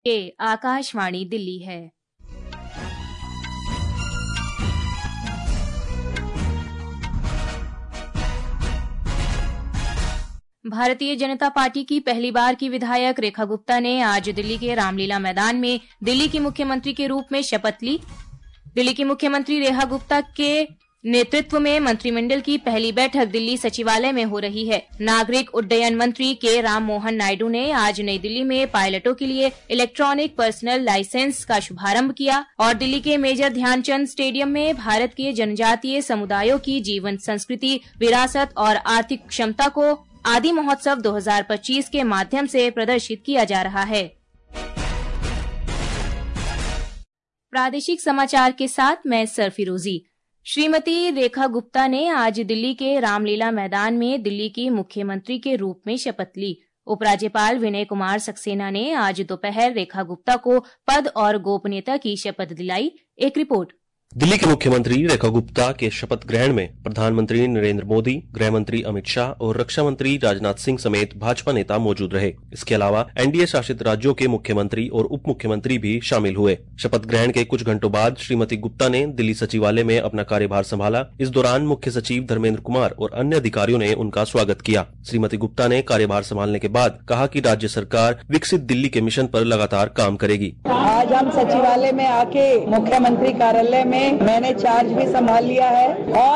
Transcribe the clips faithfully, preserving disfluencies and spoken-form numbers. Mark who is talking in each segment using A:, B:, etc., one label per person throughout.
A: ये आकाशवाणी दिल्ली है। भारतीय जनता पार्टी की पहली बार की विधायक रेखा गुप्ता ने आज दिल्ली के रामलीला मैदान में दिल्ली की मुख्यमंत्री के रूप में शपथ ली। दिल्ली की मुख्यमंत्री रेखा गुप्ता के नेतृत्व में मंत्रिमंडल की पहली बैठक दिल्ली सचिवालय में हो रही है। नागरिक उड्डयन मंत्री के राम मोहन नायडू ने आज नई दिल्ली में पायलटों के लिए इलेक्ट्रॉनिक पर्सनल लाइसेंस का शुभारंभ किया और दिल्ली के मेजर ध्यानचंद स्टेडियम में भारत के जनजातीय समुदायों की जीवन संस्कृति, विरासत और आर्थिक क्षमता को आदि महोत्सव दो हज़ार पच्चीस के माध्यम से प्रदर्शित किया जा रहा है। प्रादेशिक समाचार के साथ मैं सरफिरोजी। श्रीमती रेखा गुप्ता ने आज दिल्ली के रामलीला मैदान में दिल्ली की मुख्यमंत्री के रूप में शपथ ली। उपराज्यपाल विनय कुमार सक्सेना ने आज दोपहर रेखा गुप्ता को पद और गोपनीयता की शपथ दिलाई। एक रिपोर्ट।
B: दिल्ली के मुख्यमंत्री रेखा गुप्ता के शपथ ग्रहण में प्रधानमंत्री नरेंद्र मोदी, गृह मंत्री अमित शाह और रक्षा मंत्री राजनाथ सिंह समेत भाजपा नेता मौजूद रहे। इसके अलावा एनडीए शासित राज्यों के मुख्यमंत्री और उप मुख्यमंत्री भी शामिल हुए। शपथ ग्रहण के कुछ घंटों बाद श्रीमती गुप्ता ने दिल्ली सचिवालय में अपना कार्यभार संभाला। इस दौरान मुख्य सचिव धर्मेंद्र कुमार और अन्य अधिकारियों ने उनका स्वागत किया। श्रीमती गुप्ता ने कार्यभार संभालने के बाद कहा कि राज्य सरकार विकसित दिल्ली के मिशन पर लगातार काम करेगी।
C: आज हम सचिवालय में आके मुख्यमंत्री कार्यालय में मैंने चार्ज भी संभाल लिया है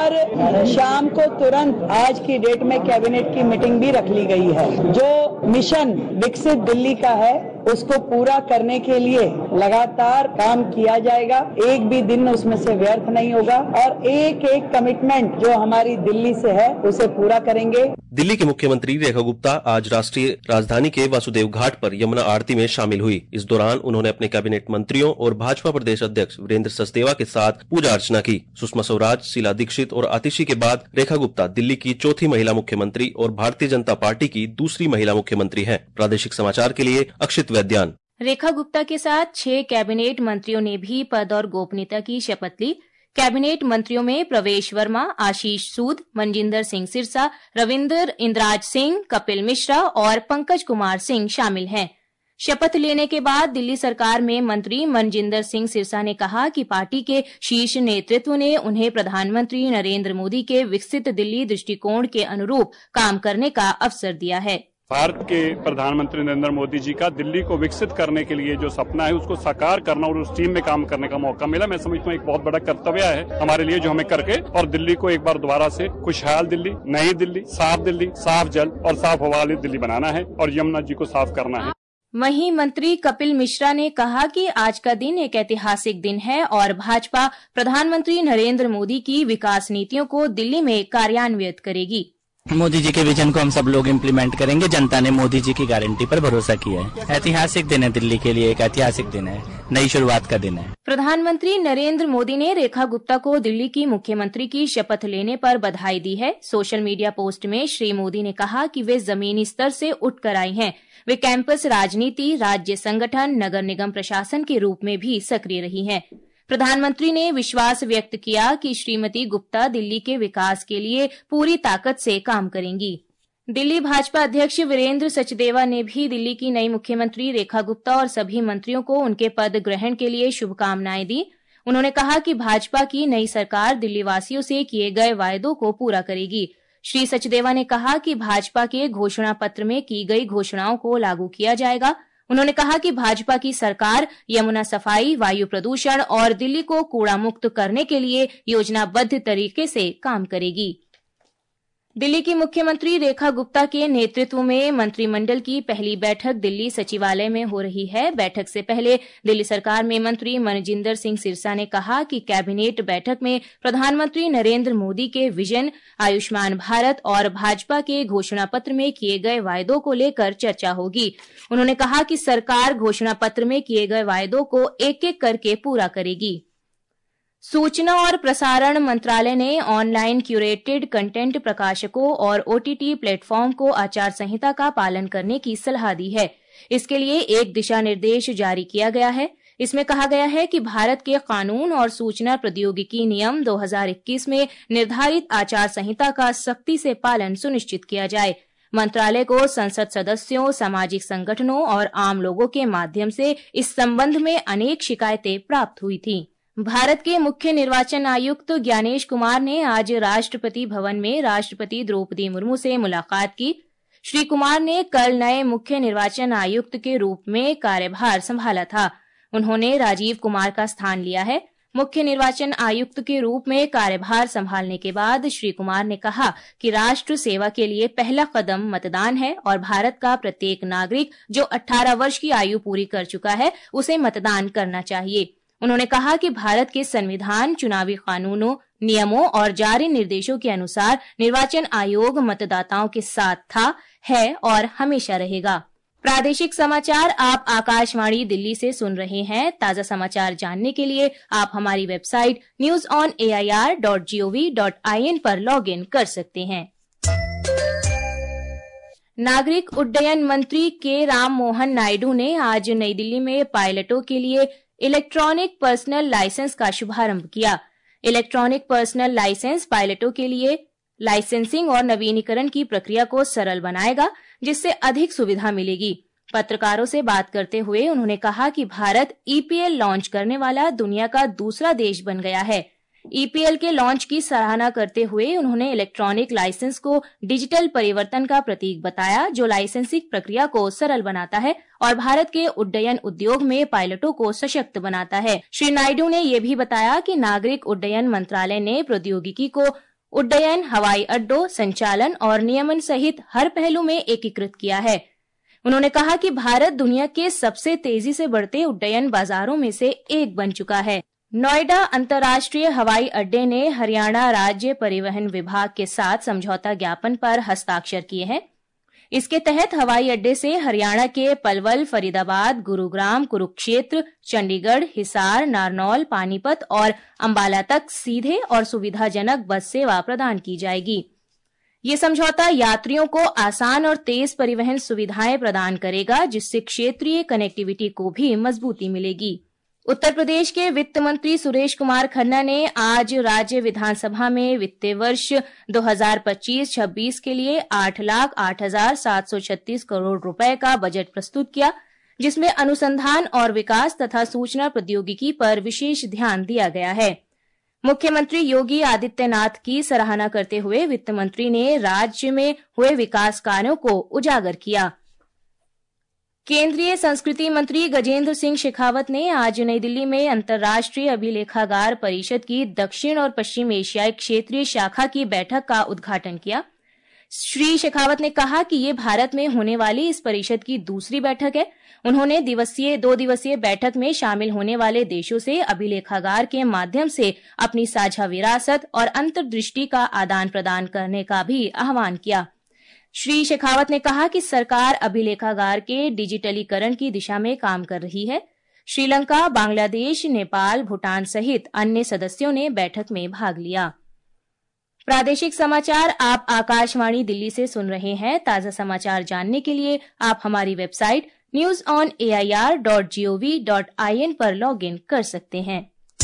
C: और शाम को तुरंत आज की डेट में कैबिनेट की मीटिंग भी रख ली गई है। जो मिशन विकसित दिल्ली का है उसको पूरा करने के लिए लगातार काम किया जाएगा। एक भी दिन उसमें से व्यर्थ नहीं होगा और एक एक कमिटमेंट जो हमारी दिल्ली से है उसे पूरा करेंगे।
B: दिल्ली के मुख्यमंत्री रेखा गुप्ता आज राष्ट्रीय राजधानी के वासुदेव घाट पर यमुना आरती में शामिल हुई। इस दौरान उन्होंने अपने कैबिनेट मंत्रियों और भाजपा प्रदेश अध्यक्ष वीरेंद्र सचदेवा के साथ पूजा अर्चना की। सुषमा स्वराज, शीला दीक्षित और आतिशी के बाद रेखा गुप्ता दिल्ली की चौथी महिला मुख्यमंत्री और भारतीय जनता पार्टी की दूसरी महिला मुख्यमंत्री हैं। प्रादेशिक समाचार के लिए अक्षित वैद्यान।
A: रेखा गुप्ता के साथ छह कैबिनेट मंत्रियों ने भी पद और गोपनीयता की शपथ ली। कैबिनेट मंत्रियों में प्रवेश वर्मा, आशीष सूद, मनजिंदर सिंह सिरसा, रविंदर इंद्राज सिंह, कपिल मिश्रा और पंकज कुमार सिंह शामिल हैं। शपथ लेने के बाद दिल्ली सरकार में मंत्री मनजिंदर सिंह सिरसा ने कहा कि पार्टी के शीर्ष नेतृत्व ने उन्हें प्रधानमंत्री नरेंद्र मोदी के विकसित दिल्ली दृष्टिकोण के अनुरूप काम करने का अवसर दिया है।
D: भारत के प्रधानमंत्री नरेंद्र मोदी जी का दिल्ली को विकसित करने के लिए जो सपना है उसको साकार करना और उस टीम में काम करने का मौका मिला। मैं समझता हूँ एक बहुत बड़ा कर्तव्य है हमारे लिए जो हमें करके और दिल्ली को एक बार दोबारा से खुशहाल दिल्ली, नई दिल्ली, साफ दिल्ली, साफ जल और साफ हवा वाली दिल्ली बनाना है और यमुना जी को साफ करना है।
A: वहीं मंत्री कपिल मिश्रा ने कहा कि आज का दिन एक ऐतिहासिक दिन है और भाजपा प्रधानमंत्री नरेंद्र मोदी की विकास नीतियों को दिल्ली में कार्यान्वित करेगी।
E: मोदी जी के विजन को हम सब लोग इम्प्लीमेंट करेंगे। जनता ने मोदी जी की गारंटी पर भरोसा किया है। ऐतिहासिक दिन है दिल्ली के लिए, एक ऐतिहासिक दिन है, नई शुरुआत का दिन है।
A: प्रधानमंत्री नरेंद्र मोदी ने रेखा गुप्ता को दिल्ली की मुख्यमंत्री की शपथ लेने पर बधाई दी है। सोशल मीडिया पोस्ट में श्री मोदी ने कहा कि वे जमीनी स्तर से उठकर आई हैं। वे कैंपस राजनीति, राज्य संगठन, नगर निगम प्रशासन के रूप में भी सक्रिय रही हैं। प्रधानमंत्री ने विश्वास व्यक्त किया कि श्रीमती गुप्ता दिल्ली के विकास के लिए पूरी ताकत से काम करेंगी। दिल्ली भाजपा अध्यक्ष वीरेंद्र सचदेवा ने भी दिल्ली की नई मुख्यमंत्री रेखा गुप्ता और सभी मंत्रियों को उनके पद ग्रहण के लिए शुभकामनाएं दी। उन्होंने कहा कि भाजपा की नई सरकार दिल्ली वासियों से किए गए वायदों को पूरा करेगी। श्री सचदेवा ने कहा कि भाजपा के घोषणा पत्र में की गई घोषणाओं को लागू किया जाएगा। उन्होंने कहा कि भाजपा की सरकार यमुना सफाई, वायु प्रदूषण और दिल्ली को कूड़ा मुक्त करने के लिए योजनाबद्ध तरीके से काम करेगी। दिल्ली की मुख्यमंत्री रेखा गुप्ता के नेतृत्व में मंत्रिमंडल की पहली बैठक दिल्ली सचिवालय में हो रही है। बैठक से पहले दिल्ली सरकार में मंत्री मनजिंदर सिंह सिरसा ने कहा कि कैबिनेट बैठक में प्रधानमंत्री नरेंद्र मोदी के विजन, आयुष्मान भारत और भाजपा के घोषणा पत्र में किए गए वायदों को लेकर चर्चा होगी। उन्होंने कहा कि सरकार घोषणा पत्र में किए गए वायदों को एक एक करके पूरा करेगी। सूचना और प्रसारण मंत्रालय ने ऑनलाइन क्यूरेटेड कंटेंट प्रकाशकों और ओटीटी प्लेटफॉर्म को आचार संहिता का पालन करने की सलाह दी है। इसके लिए एक दिशा निर्देश जारी किया गया है। इसमें कहा गया है कि भारत के कानून और सूचना प्रौद्योगिकी नियम दो हज़ार इक्कीस में निर्धारित आचार संहिता का सख्ती से पालन सुनिश्चित किया जाए। मंत्रालय को संसद सदस्यों, सामाजिक संगठनों और आम लोगों के माध्यम से इस संबंध में अनेक शिकायतें प्राप्त हुई थीं। भारत के मुख्य निर्वाचन आयुक्त ज्ञानेश कुमार ने आज राष्ट्रपति भवन में राष्ट्रपति द्रौपदी मुर्मू से मुलाकात की। श्री कुमार ने कल नए मुख्य निर्वाचन आयुक्त के रूप में कार्यभार संभाला था। उन्होंने राजीव कुमार का स्थान लिया है। मुख्य निर्वाचन आयुक्त के रूप में कार्यभार संभालने के बाद श्री कुमार ने कहा कि राष्ट्र सेवा के लिए पहला कदम मतदान है और भारत का प्रत्येक नागरिक जो अठारह वर्ष की आयु पूरी कर चुका है उसे मतदान करना चाहिए। उन्होंने कहा कि भारत के संविधान, चुनावी कानूनों, नियमों और जारी निर्देशों के अनुसार निर्वाचन आयोग मतदाताओं के साथ था, है और हमेशा रहेगा। प्रादेशिक समाचार आप आकाशवाणी दिल्ली से सुन रहे हैं। ताजा समाचार जानने के लिए आप हमारी website news on A I R dot G O V dot I N पर लॉग इन कर सकते हैं। नागरिक उड्डयन मंत्री के राम मोहन नायडू ने आज नई दिल्ली में पायलटों के लिए इलेक्ट्रॉनिक पर्सनल लाइसेंस का शुभारंभ किया। इलेक्ट्रॉनिक पर्सनल लाइसेंस पायलटों के लिए लाइसेंसिंग और नवीनीकरण की प्रक्रिया को सरल बनाएगा, जिससे अधिक सुविधा मिलेगी। पत्रकारों से बात करते हुए उन्होंने कहा कि Bharat E P L launch करने वाला दुनिया का दूसरा देश बन गया है। ई पी एल के लॉन्च की सराहना करते हुए उन्होंने इलेक्ट्रॉनिक लाइसेंस को डिजिटल परिवर्तन का प्रतीक बताया, जो लाइसेंसिंग प्रक्रिया को सरल बनाता है और भारत के उड्डयन उद्योग में पायलटों को सशक्त बनाता है। श्री नायडू ने यह भी बताया कि नागरिक उड्डयन मंत्रालय ने प्रौद्योगिकी को उड्डयन, हवाई अड्डों, संचालन और नियमन सहित हर पहलू में एकीकृत किया है। उन्होंने कहा कि भारत दुनिया के सबसे तेजी से बढ़ते उड्डयन बाजारों में से एक बन चुका है। नोएडा अंतर्राष्ट्रीय हवाई अड्डे ने हरियाणा राज्य परिवहन विभाग के साथ समझौता ज्ञापन पर हस्ताक्षर किए हैं। इसके तहत हवाई अड्डे से हरियाणा के पलवल, फरीदाबाद, गुरुग्राम, कुरुक्षेत्र, चंडीगढ़, हिसार, नारनौल, पानीपत और अंबाला तक सीधे और सुविधाजनक बस सेवा प्रदान की जाएगी। ये समझौता यात्रियों को आसान और तेज परिवहन सुविधाएं प्रदान करेगा, जिससे क्षेत्रीय कनेक्टिविटी को भी मजबूती मिलेगी। उत्तर प्रदेश के वित्त मंत्री सुरेश कुमार खन्ना ने आज राज्य विधानसभा में वित्तीय वर्ष दो हज़ार पच्चीस छब्बीस के लिए आठ लाख आठ हजार सात सौ छत्तीस करोड़ रुपए का बजट प्रस्तुत किया, जिसमें अनुसंधान और विकास तथा सूचना प्रौद्योगिकी पर विशेष ध्यान दिया गया है। मुख्यमंत्री योगी आदित्यनाथ की सराहना करते हुए वित्त मंत्री ने राज्य में हुए विकास कार्यों को उजागर किया। केंद्रीय संस्कृति मंत्री गजेंद्र सिंह शेखावत ने आज नई दिल्ली में अंतर्राष्ट्रीय अभिलेखागार परिषद की दक्षिण और पश्चिम एशियाई क्षेत्रीय शाखा की बैठक का उद्घाटन किया। श्री शेखावत ने कहा कि ये भारत में होने वाली इस परिषद की दूसरी बैठक है। उन्होंने दिवसीय दो दिवसीय बैठक में शामिल होने वाले देशों से अभिलेखागार के माध्यम से अपनी साझा विरासत और अंतर्दृष्टि का आदान प्रदान करने का भी आह्वान किया। श्री शेखावत ने कहा कि सरकार अभिलेखागार के डिजिटलीकरण की दिशा में काम कर रही है। श्रीलंका, बांग्लादेश, नेपाल, भूटान सहित अन्य सदस्यों ने बैठक में भाग लिया। प्रादेशिक समाचार आप आकाशवाणी दिल्ली से सुन रहे हैं। ताजा समाचार जानने के लिए आप हमारी website news on A I R dot G O V dot I N पर लॉग इन कर सकते हैं।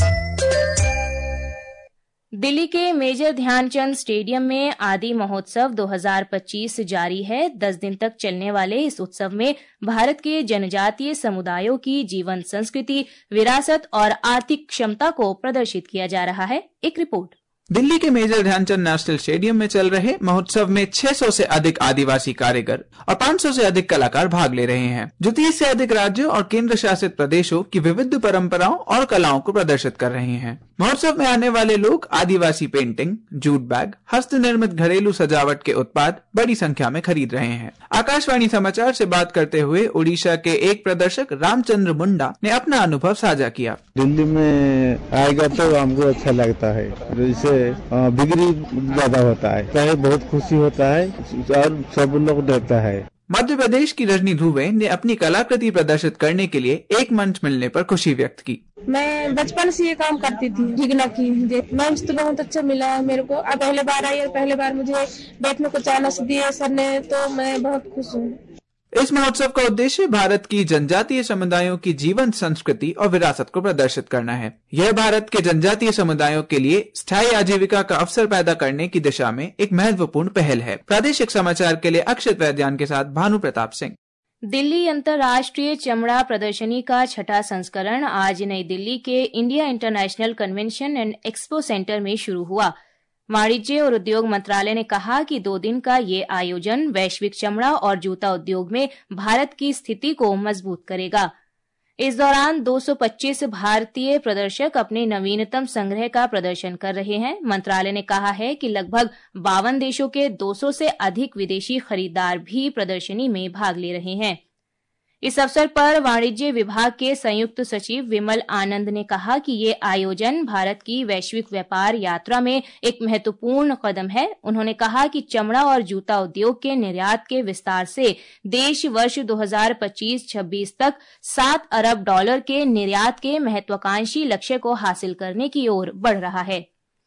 A: दिल्ली के मेजर ध्यानचंद स्टेडियम में आदि महोत्सव दो हज़ार पच्चीस जारी है। दस दिन तक चलने वाले इस उत्सव में भारत के जनजातीय समुदायों की जीवन संस्कृति, विरासत और आर्थिक क्षमता को प्रदर्शित किया जा रहा है। एक रिपोर्ट।
F: दिल्ली के मेजर ध्यानचंद नेशनल स्टेडियम में चल रहे महोत्सव में छह सौ से अधिक आदिवासी कारीगर और पाँच सौ से अधिक कलाकार भाग ले रहे हैं, जो तीस से अधिक राज्यों और केंद्र शासित प्रदेशों की विविध परंपराओं और कलाओं को प्रदर्शित कर रहे हैं। महोत्सव में आने वाले लोग आदिवासी पेंटिंग, जूट बैग, हस्त निर्मित घरेलू सजावट के उत्पाद बड़ी संख्या में खरीद रहे हैं। आकाशवाणी समाचार से बात करते हुए उड़ीसा के एक प्रदर्शक रामचंद्र मुंडा ने अपना अनुभव साझा किया।
G: दिल्ली में आएगा तो हमको अच्छा लगता है, जैसे बिक्री ज्यादा होता है, चाहे बहुत खुशी होता है और सब लोग देता है।
F: मध्य प्रदेश की रजनी धुवे ने अपनी कलाकृति प्रदर्शित करने के लिए एक मंच मिलने पर खुशी व्यक्त की।
H: मैं बचपन से ये काम करती थी, जिगना की मंच तो बहुत अच्छा मिला है मेरे को। अब पहले बार आई और पहले बार मुझे बैठने को चांस दिए सर ने, तो मैं बहुत खुश हूँ।
F: इस महोत्सव का उद्देश्य भारत की जनजातीय समुदायों की जीवन, संस्कृति और विरासत को प्रदर्शित करना है। यह भारत के जनजातीय समुदायों के लिए स्थायी आजीविका का अवसर पैदा करने की दिशा में एक महत्वपूर्ण पहल है। प्रादेशिक समाचार के लिए अक्षित वैद्यान के साथ भानु प्रताप सिंह।
A: दिल्ली अंतर्राष्ट्रीय चमड़ा प्रदर्शनी का छठा संस्करण आज नई दिल्ली के India international convention and expo centre में शुरू हुआ। वाणिज्य और उद्योग मंत्रालय ने कहा कि दो दिन का ये आयोजन वैश्विक चमड़ा और जूता उद्योग में भारत की स्थिति को मजबूत करेगा। इस दौरान दो सौ पच्चीस भारतीय प्रदर्शक अपने नवीनतम संग्रह का प्रदर्शन कर रहे हैं। मंत्रालय ने कहा है कि लगभग बावन देशों के दो सौ से अधिक विदेशी खरीदार भी प्रदर्शनी में भाग ले रहे हैं। इस अवसर पर वाणिज्य विभाग के संयुक्त सचिव विमल आनंद ने कहा कि ये आयोजन भारत की वैश्विक व्यापार यात्रा में एक महत्वपूर्ण कदम है। उन्होंने कहा कि चमड़ा और जूता उद्योग के निर्यात के विस्तार से देश वर्ष दो हज़ार पच्चीस छब्बीस तक सात अरब डॉलर के निर्यात के महत्वाकांक्षी लक्ष्य को हासिल करने की ओर बढ़ रहा है।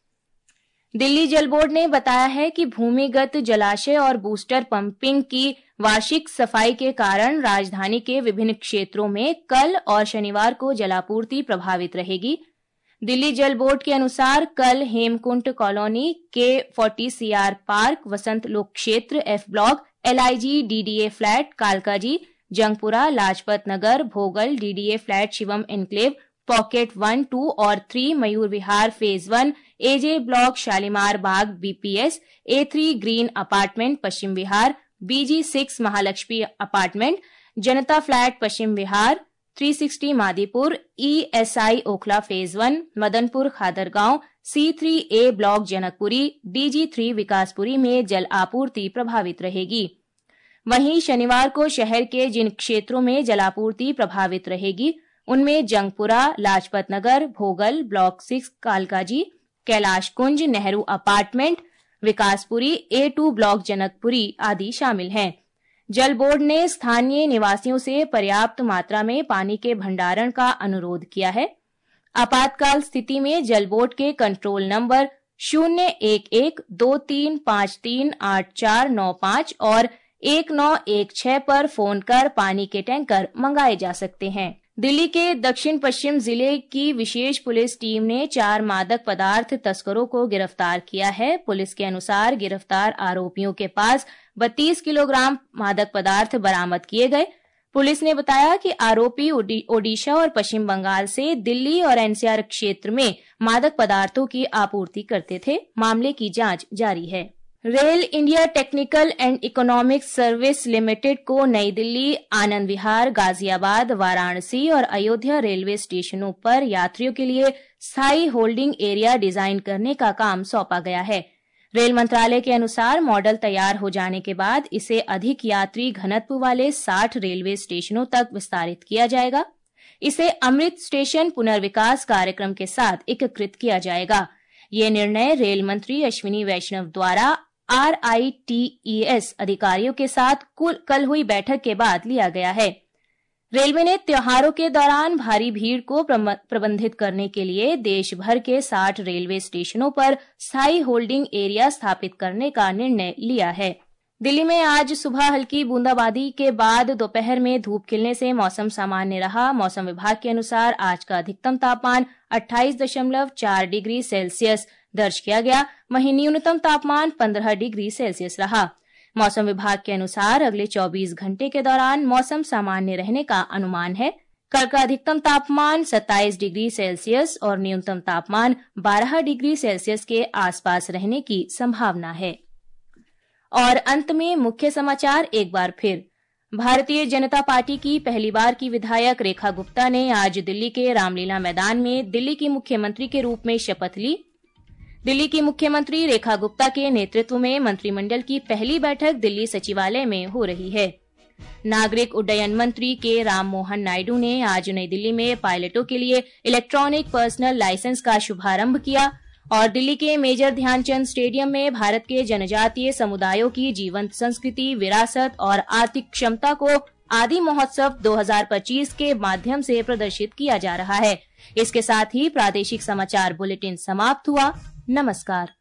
A: दिल्ली जल बोर्ड ने बताया है कि भूमिगत जलाशय और बूस्टर पंपिंग की वार्षिक सफाई के कारण राजधानी के विभिन्न क्षेत्रों में कल और शनिवार को जलापूर्ति प्रभावित रहेगी। दिल्ली जल बोर्ड के अनुसार कल Hemkunt colony, K forty C R park, Vasant Lok क्षेत्र, F block, L I G, D D A flat, Kalkaji, Jangpura, Lajpat Nagar, Bhogal, D D A flat, Shivam enclave, pocket one, two और three, Mayur Vihar phase one, A J block, Shalimar Bagh, B P S, A three green apartment Paschim Vihar, B G six Mahalakshmi apartment, Janata flat Paschim Vihar, तीन सौ साठ Madipur, E S I Okhla phase one, Madanpur Khadargaon, C three A block Janakpuri, DG three Vikaspuri में जल आपूर्ति प्रभावित रहेगी। वहीं शनिवार को शहर के जिन क्षेत्रों में जलापूर्ति प्रभावित रहेगी उनमें Jangpura, Lajpat Nagar, Bhogal, block six, Kalkaji, Kailash Kunj, Nehru apartment, Vikaspuri, A two block Janakpuri आदि शामिल हैं। जल बोर्ड ने स्थानीय निवासियों से पर्याप्त मात्रा में पानी के भंडारण का अनुरोध किया है। आपातकाल स्थिति में जल बोर्ड के कंट्रोल नंबर शून्य एक एक दो तीन पाँच तीन आठ चार नौ पाँच और एक नौ एक छह पर फोन कर पानी के टैंकर मंगाए जा सकते हैं। दिल्ली के दक्षिण पश्चिम जिले की विशेष पुलिस टीम ने चार मादक पदार्थ तस्करों को गिरफ्तार किया है। पुलिस के अनुसार गिरफ्तार आरोपियों के पास बत्तीस किलोग्राम मादक पदार्थ बरामद किए गए। पुलिस ने बताया कि आरोपी ओडिशा और पश्चिम बंगाल से दिल्ली और एनसीआर क्षेत्र में मादक पदार्थों की आपूर्ति करते थे। मामले की जांच जारी है। Rail India technical and economic service limited को नई दिल्ली, आनंद विहार, गाजियाबाद, वाराणसी और अयोध्या रेलवे स्टेशनों पर यात्रियों के लिए स्थायी होल्डिंग एरिया डिजाइन करने का काम सौंपा गया है। रेल मंत्रालय के अनुसार मॉडल तैयार हो जाने के बाद इसे अधिक यात्री घनत्व वाले साठ रेलवे स्टेशनों तक विस्तारित किया जाएगा। इसे अमृत स्टेशन पुनर्विकास कार्यक्रम के साथ एकीकृत किया जाएगा। ये निर्णय रेल मंत्री अश्विनी वैष्णव द्वारा R I T E S अधिकारियों के साथ कुल कल हुई बैठक के बाद लिया गया है। रेलवे ने त्योहारों के दौरान भारी भीड़ को प्रबंधित करने के लिए देश भर के साठ रेलवे स्टेशनों पर स्थायी होल्डिंग एरिया स्थापित करने का निर्णय लिया है। दिल्ली में आज सुबह हल्की बूंदाबांदी के बाद दोपहर में धूप खिलने से मौसम सामान्य रहा। मौसम विभाग के अनुसार आज का अधिकतम तापमान अट्ठाईस दशमलव चार डिग्री सेल्सियस दर्ज किया गया, वहीं न्यूनतम तापमान पंद्रह डिग्री सेल्सियस रहा। मौसम विभाग के अनुसार अगले चौबीस घंटे के दौरान मौसम सामान्य रहने का अनुमान है। कल का अधिकतम तापमान सत्ताईस डिग्री सेल्सियस और न्यूनतम तापमान बारह डिग्री सेल्सियस के आसपास रहने की संभावना है। और अंत में मुख्य समाचार एक बार फिर। भारतीय जनता पार्टी की पहली बार की विधायक रेखा गुप्ता ने आज दिल्ली के रामलीला मैदान में दिल्ली की मुख्यमंत्री के रूप में शपथ ली। दिल्ली की मुख्यमंत्री रेखा गुप्ता के नेतृत्व में मंत्रिमंडल की पहली बैठक दिल्ली सचिवालय में हो रही है। नागरिक उड्डयन मंत्री के राम मोहन नायडू ने आज नई दिल्ली में पायलटों के लिए इलेक्ट्रॉनिक पर्सनल लाइसेंस का शुभारंभ किया और दिल्ली के मेजर ध्यानचंद स्टेडियम में भारत के जनजातीय समुदायों की जीवंत संस्कृति, विरासत और आर्थिक क्षमता को आदि महोत्सव दो हज़ार पच्चीस के माध्यम से प्रदर्शित किया जा रहा है। इसके साथ ही प्रादेशिक समाचार बुलेटिन समाप्त हुआ। नमस्कार।